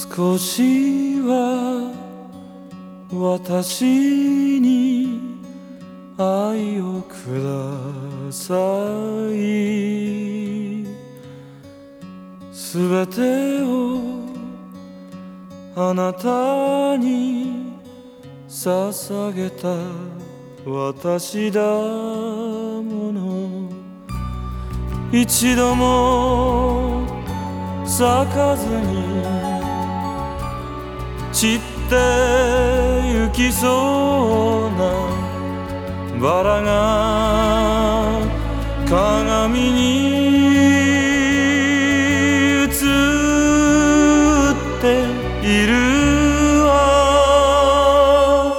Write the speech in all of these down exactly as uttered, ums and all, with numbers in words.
少しは私に愛をください。すべてをあなたに捧げた私だもの、一度も咲かずに散ってゆきそうなバラが鏡に映っているわ。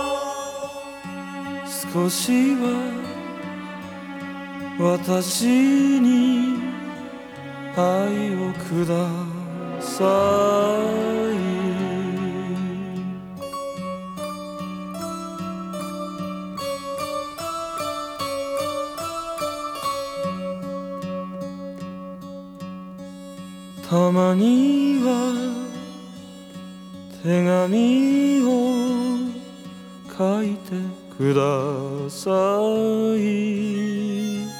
少しは私に愛をください。たまには手紙を書いてください。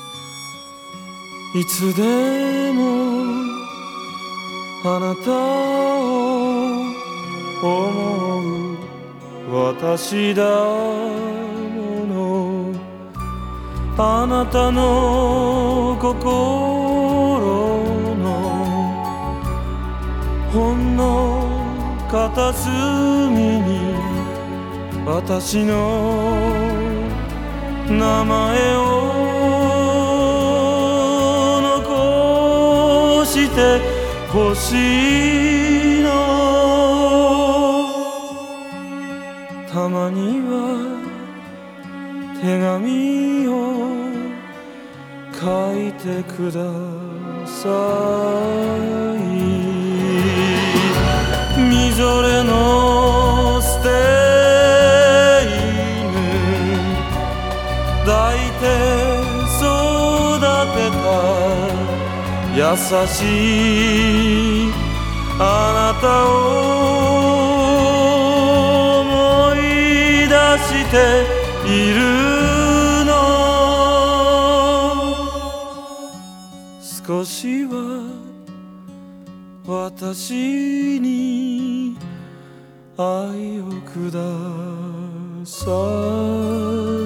いつでもあなたを思う私だもの、あなたの心ほんの片隅に私の名前を残してほしいの。たまには手紙を書いてください。みぞれの捨て犬抱いて育てた優しいあなたを思い出しているの。少しは私に愛をください。